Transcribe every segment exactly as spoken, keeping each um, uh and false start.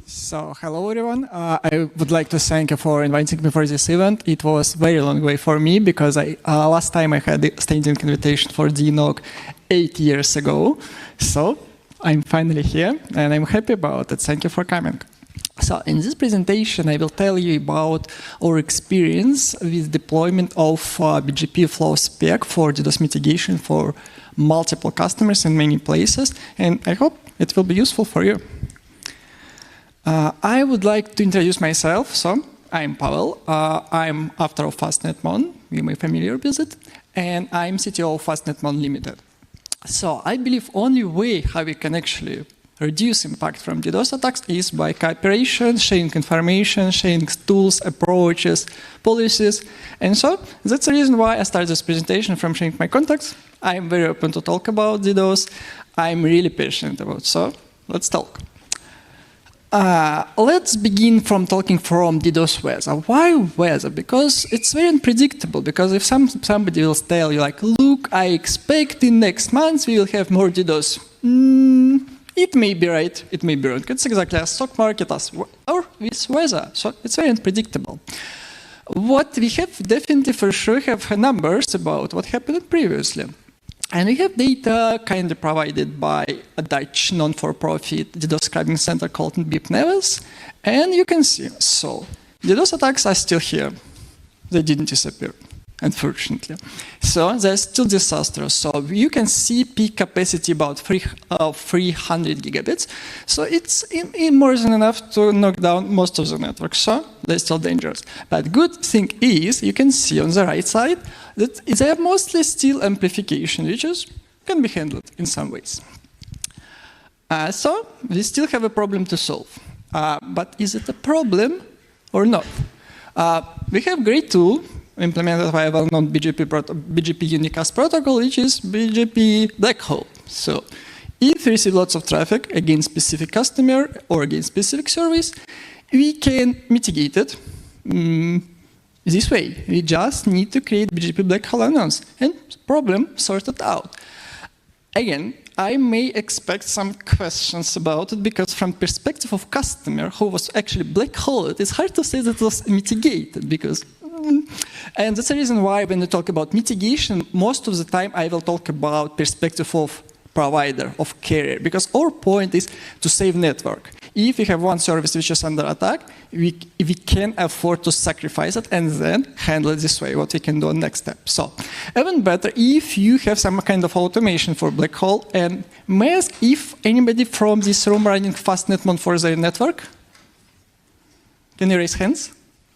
So, hello everyone. Uh, I would like to thank you for inviting me for this event. It was a very long way for me because I uh, last time I had a standing invitation for D N O C eight years ago. So, I'm finally here and I'm happy about it. Thank you for coming. So, in this presentation, I will tell you about our experience with deployment of uh, B G P Flow Spec for DDoS mitigation for multiple customers in many places, and I hope it will be useful for you. Uh, I would like to introduce myself. So, I'm Pavel. Uh, I'm after of FastNetMon. You may be familiar with it. And I'm C T O of FastNetMon Limited. So, I believe only way how we can actually reduce impact from DDoS attacks is by cooperation, sharing information, sharing tools, approaches, policies. And so, that's the reason why I started this presentation from sharing my contacts. I'm very open to talk about DDoS. I'm really passionate about it. So, let's talk. Uh, let's begin from talking from DDoS weather. Why weather? Because it's very unpredictable. Because if some, somebody will tell you, like, look, I expect in next month we will have more DDoS. Mm, it may be right, it may be wrong. It's exactly as stock market as or with weather. So it's very unpredictable. What we have definitely for sure have numbers about what happened previously. And we have data kind of provided by a Dutch non-for-profit DDoS scribing center called B I P Nevis. And you can see, so DDoS attacks are still here. They didn't disappear, unfortunately. So they're still disastrous. So you can see peak capacity about three, uh, three hundred gigabits. So it's in, in more than enough to knock down most of the network. So they're still dangerous. But good thing is, you can see on the right side, that they are mostly still amplification, which is, can be handled in some ways. Uh, so we still have a problem to solve. Uh, but is it a problem or not? Uh, we have a great tool implemented by a well-known B G P, B G P unicast protocol, which is B G P Black Hole. So if we receive lots of traffic against specific customer or against specific service, we can mitigate it. Mm, This way, we just need to create B G P Black Hole announce and problem sorted out. Again, I may expect some questions about it because from perspective of customer who was actually black holed, it's hard to say that it was mitigated because, mm, and that's the reason why when we talk about mitigation, most of the time I will talk about perspective of provider, of carrier, because our point is to save network. If we have one service which is under attack, we, we can afford to sacrifice it and then handle it this way, what we can do on next step. So, even better if you have some kind of automation for black hole, and may I ask if anybody from this room running FastNetMon for their network? Can you raise hands?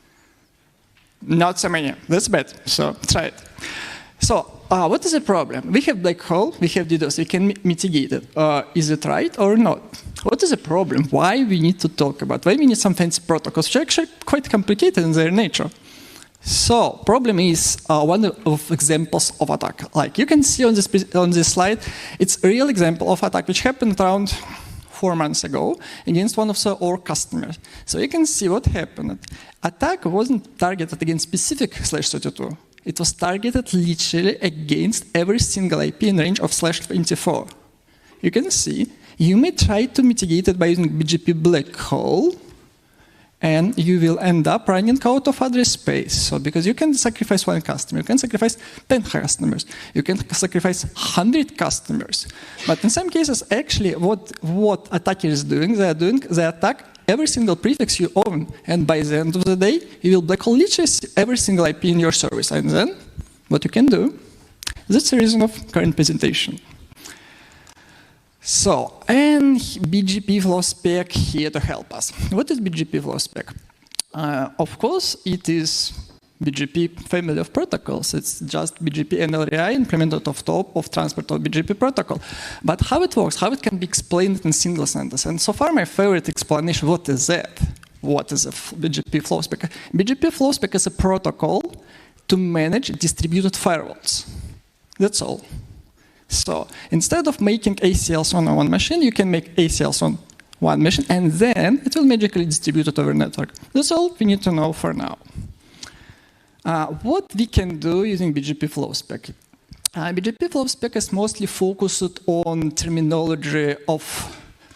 Not so many. That's bad. So, try it. So, uh, what is the problem? We have black hole, we have DDoS, we can mitigate it. Uh, is it right or not? What is the problem? Why we need to talk about? Why we need some fancy protocols, which are actually quite complicated in their nature? So, problem is uh, one of examples of attack. Like you can see on this on this slide, it's a real example of attack which happened around four months ago against one of the, our customers. So you can see what happened. Attack wasn't targeted against specific slash thirty-two. It was targeted literally against every single I P in range of slash twenty-four. You can see, you may try to mitigate it by using B G P Black Hole, and you will end up running out of address space. So because you can sacrifice one customer, you can sacrifice ten customers, you can sacrifice one hundred customers. But in some cases, actually, what, what attacker is doing, they are doing, they attack every single prefix you own, and by the end of the day, you will black hole literally every single I P in your service. And then, what you can do, that's the reason of current presentation. So, and B G P Flow Spec here to help us. What is B G P Flow Spec? Uh, of course, it is B G P family of protocols. It's just B G P N L R I implemented on top of transport of B G P protocol. But how it works, how it can be explained in single sentence. And so far, my favorite explanation, what is that? What is a B G P Flow Spec? B G P Flow Spec is a protocol to manage distributed firewalls. That's all. So instead of making A C Ls on one machine, you can make A C Ls on one machine, and then it will magically distribute it over network. That's all we need to know for now. Uh, what we can do using B G P Flow Spec? Uh, B G P Flow Spec is mostly focused on terminology of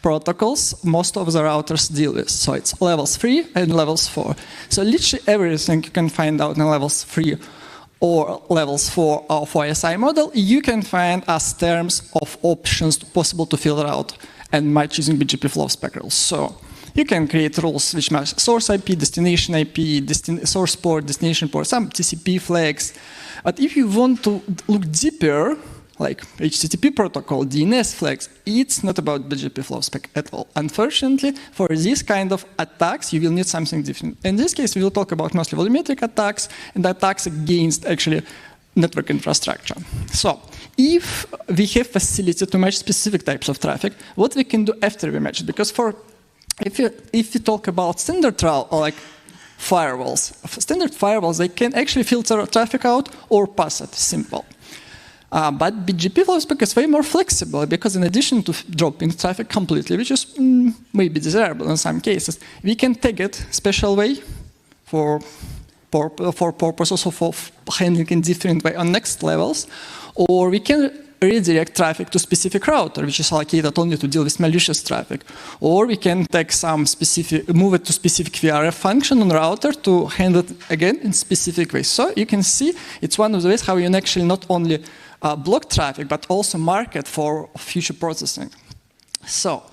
protocols most of the routers deal with. So it's levels three and levels four. So literally everything you can find out in levels three or levels four of O S I model, you can find as terms of options possible to filter out and match using B G P flow spec rules. So you can create rules which match source I P, destination I P, destin source port, destination port, some T C P flags. But if you want to look deeper, like H T T P protocol, D N S flags, it's not about B G P flow spec at all. Unfortunately, for this kind of attacks, you will need something different. In this case, we will talk about mostly volumetric attacks and attacks against actually network infrastructure. So if we have facility to match specific types of traffic, what we can do after we match it? Because for if you if you talk about standard tra or like firewalls, standard firewalls, they can actually filter traffic out or pass it, simple. Uh, but B G P flow spec is way more flexible because in addition to dropping traffic completely, which is mm, maybe desirable in some cases, we can tag it special way for, for, for purposes of handling in different way on next levels, or we can redirect traffic to specific router, which is allocated only to deal with malicious traffic. Or we can take some specific, move it to specific V R F function on router to handle it again in specific ways. So you can see it's one of the ways how you can actually not only uh, block traffic, but also market for future processing. So,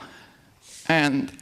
and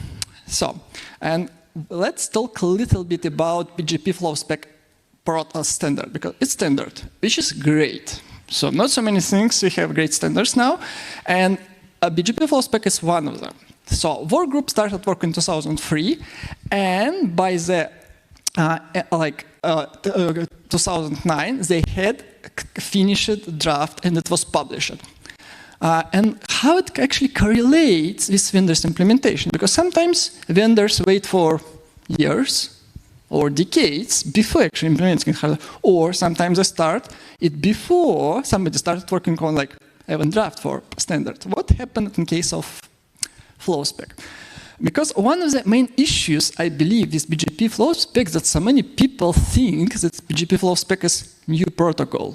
so, and let's talk a little bit about B G P flow spec protocol standard, because it's standard, which is great. So not so many things, we have great standards now, and a B G P flow spec is one of them. So Workgroup started work in two thousand three, and by the uh, like uh, two thousand nine, they had finished draft and it was published. Uh, and how it actually correlates with vendors' implementation, because sometimes vendors wait for years or decades before actually implementing hardware, or sometimes they start it before somebody started working on like even draft for standard. What happened in case of flow spec? Because one of the main issues, I believe, is B G P flow spec that so many people think that B G P flow spec is new protocol.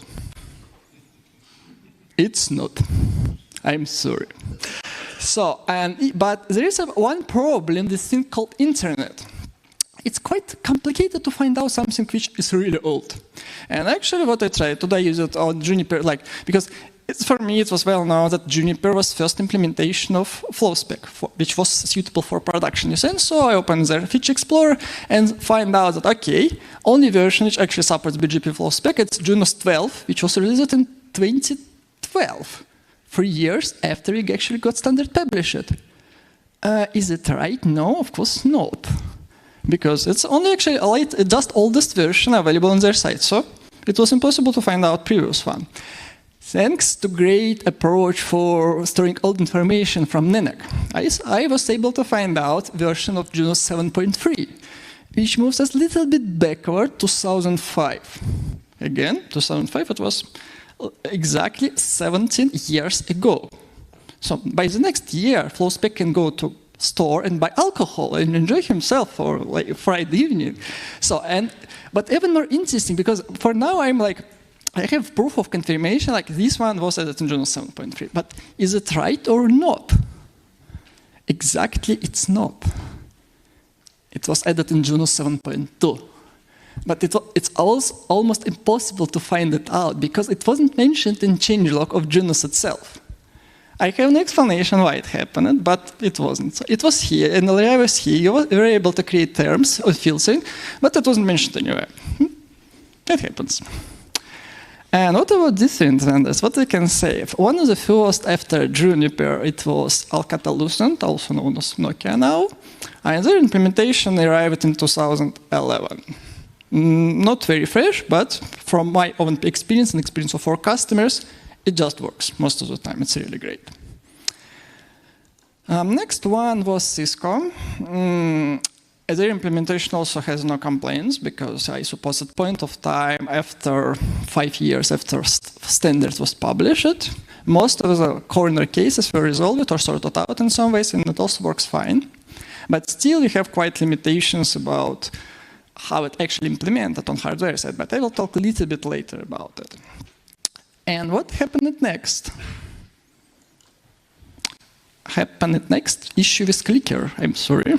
It's not. I'm sorry. So, and but there is a, one problem, this thing called internet. It's quite complicated to find out something which is really old. And actually what I tried, today I use it on Juniper, like, because it's, for me it was well known that Juniper was first implementation of flow spec, for, which was suitable for production use. And so I opened their Feature Explorer and find out that, okay, only version which actually supports B G P flow spec, it's Junos twelve, which was released in twenty twelve, three years after we actually got standard published. Uh, is it right? No, of course not. Because it's only actually a late, just oldest version available on their site. So it was impossible to find out previous one. Thanks to great approach for storing old information from N N E C, I, I was able to find out version of Junos seven point three, which moves us a little bit backward to two thousand five. Again, two thousand five, it was exactly seventeen years ago. So by the next year, flow spec can go to store and buy alcohol and enjoy himself for like Friday evening. So and but even more interesting, because for now I'm like I have proof of confirmation, like this one was added in Junos seven point three, but is it right or not? Exactly, it's not. It was added in Junos seven point two. But it, it's also almost impossible to find it out because it wasn't mentioned in changelog of Junos itself. I have no explanation why it happened, but it wasn't. It was here, and while I was here, you were able to create terms of filtering, but it wasn't mentioned anywhere. It happens. And what about different vendors? What I can say? One of the first after Juniper, it was Alcatel-Lucent, also known as Nokia now, and their implementation arrived in two thousand eleven. Not very fresh, but from my own experience and experience of our customers, it just works most of the time. It's really great. Um, next one was Cisco. Mm, their implementation also has no complaints because I suppose at point of time after five years after st standard was published, most of the corner cases were resolved or sorted out in some ways, and it also works fine. But still, you have quite limitations about how it actually implemented on hardware side. But I will talk a little bit later about it. And what happened next? happened next? Issue with clicker, I'm sorry.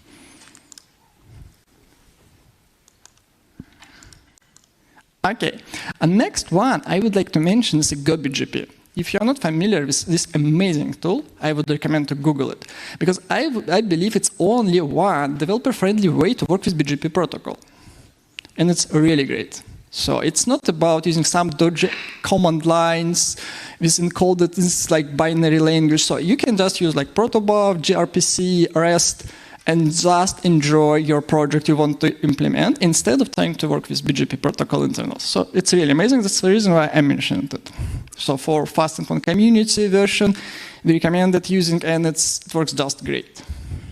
Okay, and next one I would like to mention is GoBGP. If you're not familiar with this amazing tool, I would recommend to Google it. Because I, I believe it's only one developer-friendly way to work with B G P protocol. And it's really great. So it's not about using some dodgy command lines with encoded this like binary language. So you can just use like protobuf, gRPC, REST, and just enjoy your project you want to implement instead of trying to work with B G P protocol internals. So it's really amazing. That's the reason why I mentioned it. So for Fast and Fun community version, we recommend it using, and it's, it works just great.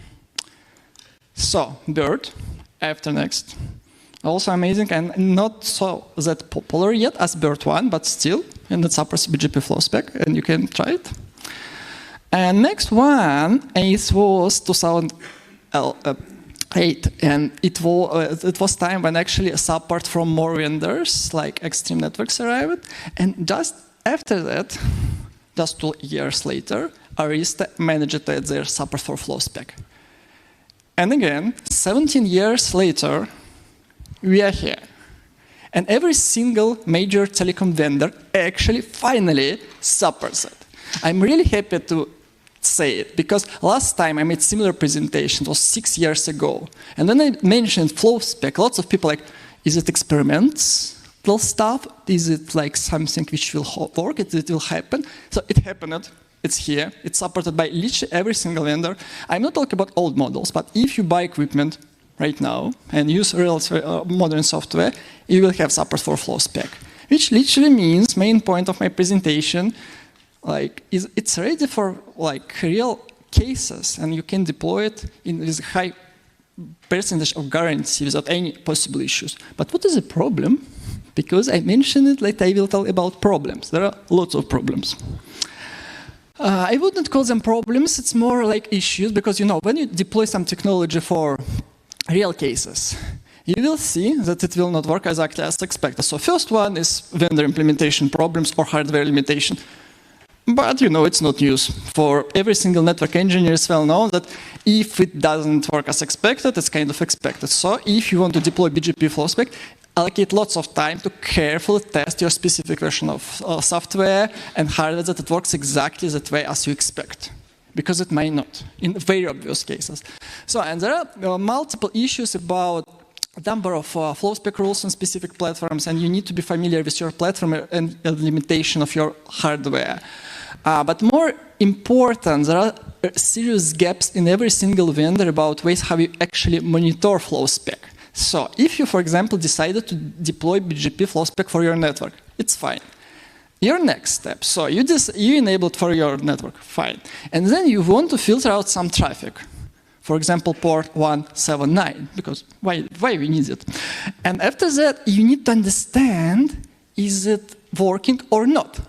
So BERT, after next. Also amazing and not so that popular yet as BERT one, but still, and it supports B G P flow spec, and you can try it. And next one is was two thousand eight, and it was, it was time when actually support from more vendors like Extreme Networks arrived, and just after that, just two years later, Arista managed their support for flow spec. And again, seventeen years later, we are here. And every single major telecom vendor actually finally supports it. I'm really happy to say it, because last time I made similar presentation, it was six years ago. And when I mentioned flow spec, lots of people like, is it experimental stuff? Is it like something which will work, it, it will happen? So it happened, it's here, it's supported by literally every single vendor. I'm not talking about old models, but if you buy equipment right now and use real uh, modern software, you will have support for flow spec, which literally means, main point of my presentation, like is it's ready for like real cases, and you can deploy it in with high percentage of guarantee without any possible issues. But what is the problem? Because I mentioned it, like I will tell about problems. There are lots of problems. Uh, I wouldn't call them problems, it's more like issues, because you know, when you deploy some technology for real cases, you will see that it will not work exactly as expected. So first one is vendor implementation problems or hardware limitation. But you know, it's not news. For every single network engineer, it's well known that if it doesn't work as expected, it's kind of expected. So if you want to deploy B G P flow spec, allocate lots of time to carefully test your specific version of uh, software and hardware that it works exactly that way as you expect. Because it may not, in very obvious cases. So, and there are uh, multiple issues about number of uh, flow spec rules on specific platforms, and you need to be familiar with your platform and uh, limitation of your hardware. Uh, but more important, there are serious gaps in every single vendor about ways how you actually monitor flow spec. So if you, for example, decided to deploy B G P flow spec for your network, it's fine. Your next step, so you, just, you enabled for your network, fine. And then you want to filter out some traffic. For example, port one seventy-nine, because why, why we need it? And after that, you need to understand, is it working or not?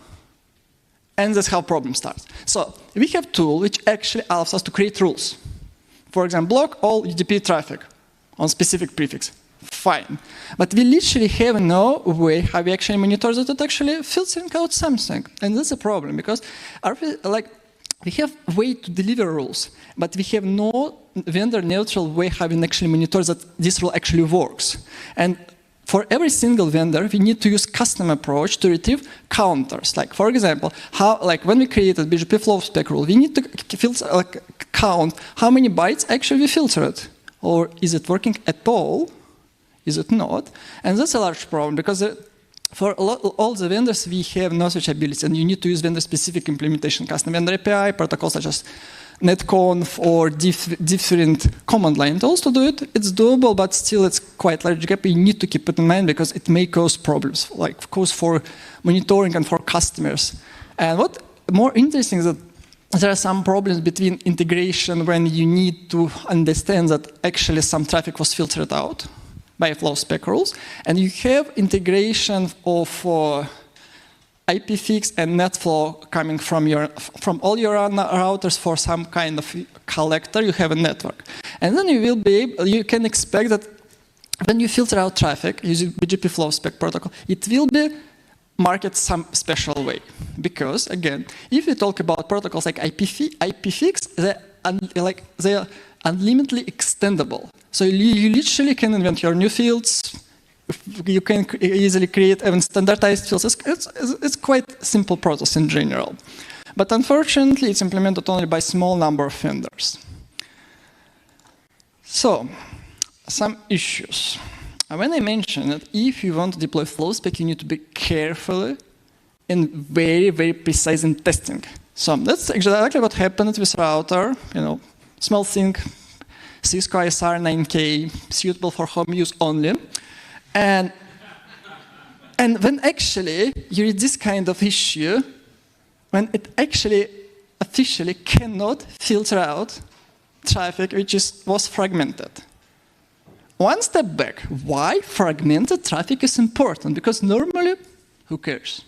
And that's how problem starts. So we have a tool which actually allows us to create rules. For example, block all U D P traffic on specific prefix. Fine. But we literally have no way how we actually monitor that it actually filtering out something. And that's a problem, because our, like, we have a way to deliver rules, but we have no vendor neutral way how we actually monitor that this rule actually works. And for every single vendor, we need to use custom approach to retrieve counters. Like, for example, how, like when we created B G P flow spec rule, we need to filter, like, count how many bytes actually we filtered. Or is it working at all? Is it not? And that's a large problem, because for all the vendors, we have no such ability, and you need to use vendor-specific implementation, custom vendor A P I, protocols such as netconf or diff different command line tools to do it. It's doable, but still it's quite large gap. You need to keep it in mind, because it may cause problems, like of course for monitoring and for customers. And what more interesting is that there are some problems between integration when you need to understand that actually some traffic was filtered out by flow spec rules, and you have integration of uh, I P fix and NetFlow coming from your from all your routers for some kind of collector. You have a network, and then you will be able, you can expect that when you filter out traffic using B G P flow spec protocol, it will be market some special way. Because, again, if we talk about protocols like I P F I X, they're, un like, they're unlimitedly extendable. So you, you literally can invent your new fields. You can easily create even standardized fields. It's, it's, it's quite simple process in general. But unfortunately, it's implemented only by a small number of vendors. So, some issues. When I mentioned that if you want to deploy FlowSpec, you need to be careful and very, very precise in testing. So that's exactly what happened with router. You know, small thing, Cisco I S R nine K, suitable for home use only. And, and when actually you read this kind of issue, when it actually officially cannot filter out traffic which is, was fragmented. One step back, why fragmented traffic is important? Because normally, who cares?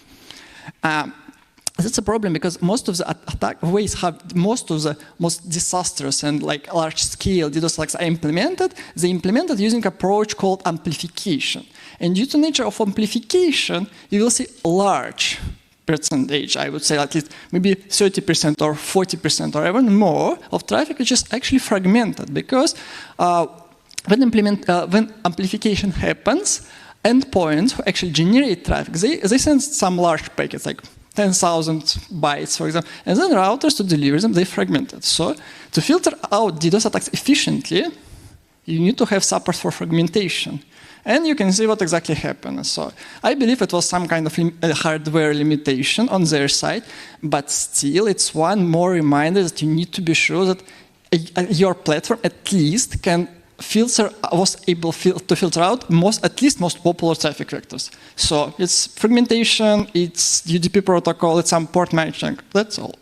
Um, that's a problem because most of the attack ways have most of the most disastrous and like large-scale DDoS attacks are implemented. They implemented using approach called amplification. And due to nature of amplification, you will see large percentage, I would say at least maybe thirty percent or forty percent or even more of traffic which is actually fragmented because uh, when, implement, uh, when amplification happens, endpoints who actually generate traffic, they, they send some large packets like ten thousand bytes, for example, and then routers to deliver them, they fragment it. So to filter out DDoS attacks efficiently, you need to have support for fragmentation. And you can see what exactly happened. So I believe it was some kind of lim uh, hardware limitation on their side, but still it's one more reminder that you need to be sure that uh, your platform at least can filter, was able fil to filter out most, at least most popular traffic vectors. So it's fragmentation, it's U D P protocol, it's some port matching, that's all.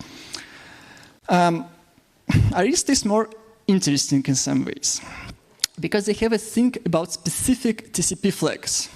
Um, Arista is more interesting in some ways, because they have a thing about specific T C P flags.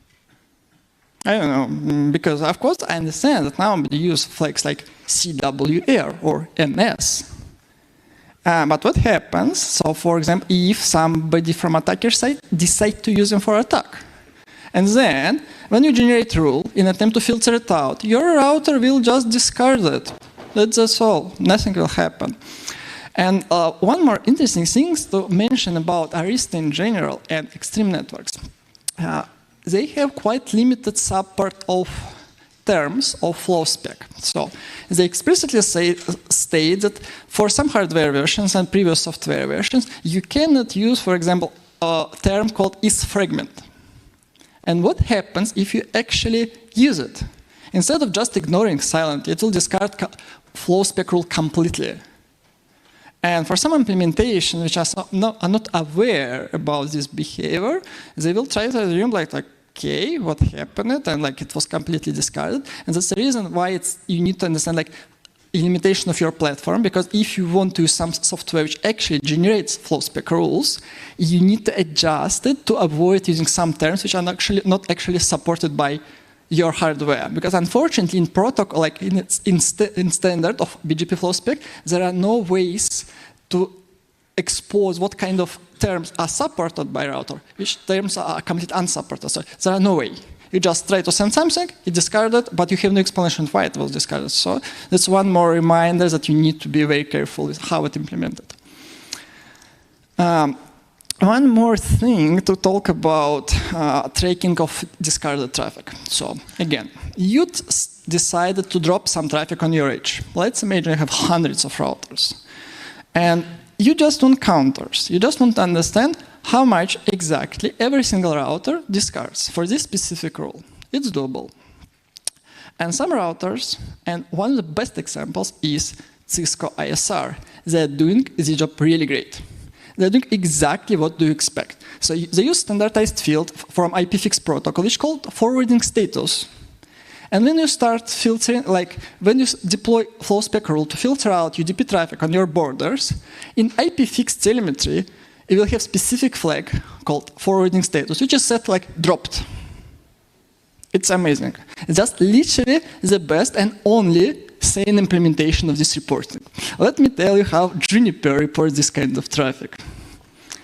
I don't know, because of course I understand that now they use flags like C W R or M S. Uh, but what happens, so for example, if somebody from attacker side decide to use them for attack? And then, when you generate rule in attempt to filter it out, your router will just discard it. That's all, nothing will happen. And uh, one more interesting thing to mention about Arista in general and Extreme Networks. Uh, they have quite limited support of terms of FlowSpec. So they explicitly say, state that for some hardware versions and previous software versions, you cannot use, for example, a term called isFragment. And what happens if you actually use it? Instead of just ignoring silently, it will discard FlowSpec rule completely. And for some implementation which are not, are not aware about this behavior, they will try to assume like, like okay, what happened, and like it was completely discarded. And that's the reason why it's, you need to understand like a limitation of your platform, because if you want to use some software which actually generates FlowSpec rules, you need to adjust it to avoid using some terms which are actually not actually supported by your hardware. Because unfortunately in protocol, like in, its, in, st in standard of B G P FlowSpec, there are no ways to expose what kind of terms are supported by router, which terms are completely unsupported. So there are no way. You just try to send something, it discarded, but you have no explanation why it was discarded. So that's one more reminder that you need to be very careful with how it implemented. Um, one more thing to talk about uh, tracking of discarded traffic. So again, you decided to drop some traffic on your edge. Let's imagine you have hundreds of routers. And you just want counters. You just want to understand how much exactly every single router discards for this specific rule. It's doable. And some routers, and one of the best examples is Cisco I S R. They're doing the job really great. They're doing exactly what you expect. So they use standardized field from I P F I X protocol, which is called forwarding status. And when you start filtering, like when you deploy FlowSpec rule to filter out U D P traffic on your borders, in I P F I X telemetry, it will have specific flag called forwarding status, which is set like dropped. It's amazing. It's just literally the best and only sane implementation of this reporting. Let me tell you how Juniper reports this kind of traffic.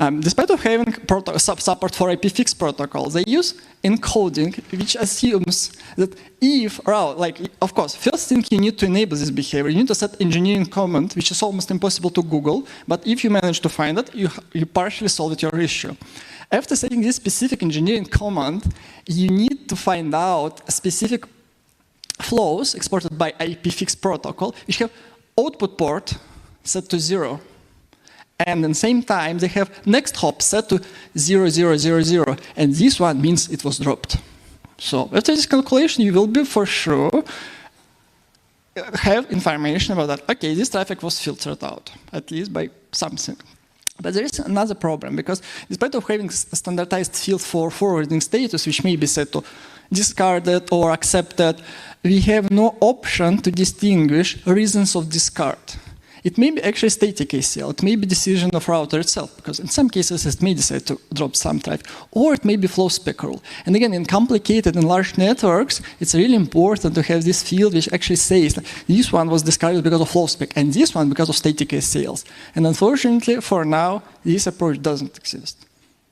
Um, despite of having support for I P fix protocol, they use encoding, which assumes that if, well, like, of course, first thing you need to enable this behavior, you need to set engineering command, which is almost impossible to Google, but if you manage to find it, you, you partially solved your issue. After setting this specific engineering command, you need to find out specific flows exported by I P fix protocol, which have output port set to zero. And at the same time, they have next hop set to zero, zero, zero, zero. And this one means it was dropped. So after this calculation, you will be for sure have information about that. Okay, this traffic was filtered out, at least by something. But there is another problem, because despite of having a standardized field for forwarding status, which may be set to discarded or accepted, we have no option to distinguish reasons of discard. It may be actually static A C L, it may be decision of router itself, because in some cases it may decide to drop some traffic, or it may be flow spec rule. And again, in complicated and large networks, it's really important to have this field which actually says that this one was discarded because of flow spec, and this one because of static A C Ls. And unfortunately, for now, this approach doesn't exist.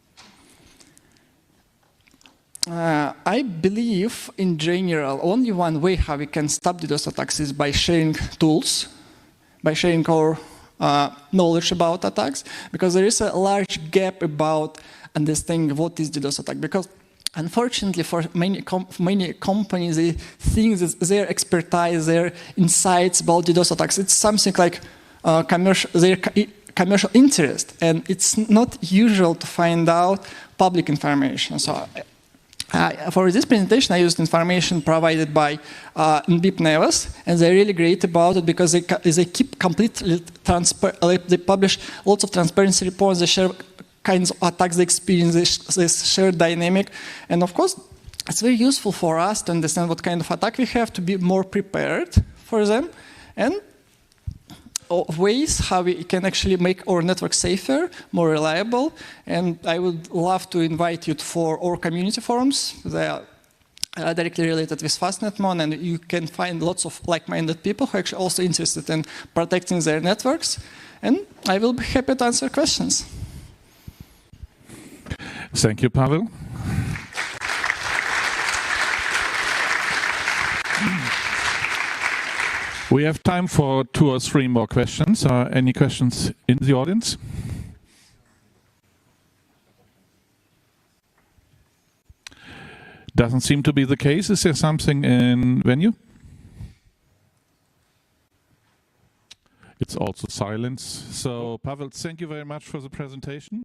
Uh, I believe, in general, only one way how we can stop DDoS attacks is by sharing tools, by sharing our uh, knowledge about attacks, because there is a large gap about understanding what is DDoS attack. Because unfortunately, for many, com many companies, they think that their expertise, their insights about DDoS attacks, it's something like uh, commercial, their commercial interest, and it's not usual to find out public information. So. Uh, for this presentation, I used information provided by uh, N B I P Nevas, and they're really great about it because they, they keep completely transparent. They publish lots of transparency reports. They share kinds of attacks they experience. They, sh they share dynamic, and of course, it's very useful for us to understand what kind of attack we have to be more prepared for them, and ways how we can actually make our network safer, more reliable. And I would love to invite you for our community forums. They are uh, directly related with FastNetMon, and you can find lots of like-minded people who are actually also interested in protecting their networks. And I will be happy to answer questions. Thank you, Pavel. We have time for two or three more questions. Uh, any questions in the audience? Doesn't seem to be the case. Is there something in venue? It's also silence. So, Pavel, thank you very much for the presentation.